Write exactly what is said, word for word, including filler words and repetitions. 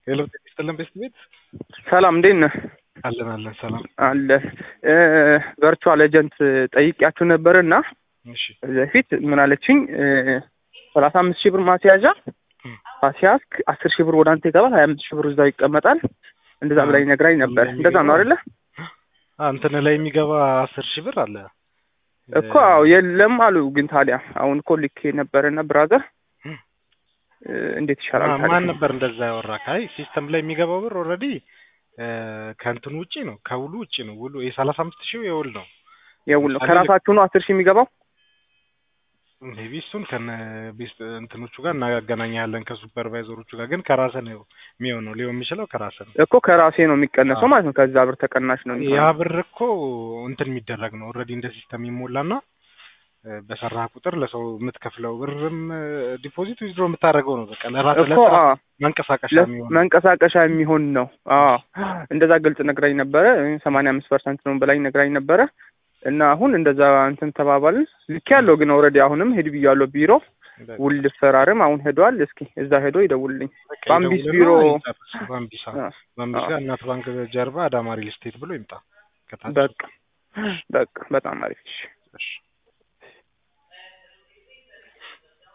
ሄሎ ተስተለም ቤስት ቤት ሰላም እንዴት ነህ? አለን አለን ሰላም አለ እ ቨርቹዋል ኤጀንት ጠይቂያችሁ ነበርና እሺ በፊት ምን አለችኝ ሰላሳ አምስት ሺህ ብር ማስያዣ አስያዝክ አስር ሺህ ብር ወደ አንተ ይገባል ሀያ አምስት ሺህ ብር እዛው ይቀመጣል እንደዛ ብላኝ ነግራኝ ነበር። እንደዛ ነው አይደለ? አንተነ ላይ የሚገባ አስር ሺህ ብር አለ እኮ አዎ የለም አሉ። ግን ታዲያ አሁን እኮ ልኬ ነበርና ብራዘር እንዴት ይሻላል ታዲያ? ማን ነበር እንደዛ ያወራክ? አይ ሲስተም ላይ የሚገባው ብር ኦልሬዲ ከእንትን ውጪ ነው ከውሉ ውጪ ነው። ውሉ የሰላሳ አምስት ሺህ የውል ነው የውል ነው። ከራሳችሁ ነው አስር ሺህ የሚገባው? ሜቢ እሱን ከነ ቤስት እንትኖቹ ጋር እናገናኛለን ከሱፐርቫይዘሮቹ ጋር። ግን ከራስህ ነው የሚሆነው ሊሆን የሚችለው ከራስህ ነው እኮ ከራሴ ነው የሚቀነሰው ማለት ነው። ከዛ ብር ተቀናሽ ነው የሚሆነው። ያ ብር እኮ እንትን የሚደረግ ነው ኦልሬዲ እንደ ሲስተም ይሞላና በሰራህ ቁጥር ለሰው የምትከፍለው ብርም ዲፖዚት ዊዝድሮ የምታደርገው ነው። በቃ ለራስህ ለስራ መንቀሳቀሻ የሚሆን መንቀሳቀሻ የሚሆን ነው። አዎ እንደዛ ግልጽ ነግራኝ ነበረ። ሰማንያ አምስት ፐርሰንት ነው በላይ ነግራኝ ነበረ። እና አሁን እንደዛ እንትን ተባባልን። ልክ ያለው ግን ኦልሬዲ አሁንም ሄድ ብያለሁ ቢሮ ውል ፈራርም አሁን ሄዷል። እስኪ እዛ ሄዶ ይደውልልኝ። ባምቢስ ቢሮ ባምቢሳ ባምቢሳ እናት ባንክ ጀርባ አዳማ ሪል ስቴት ብሎ ይምጣ። በቃ በቃ በጣም አሪፍ። እሺ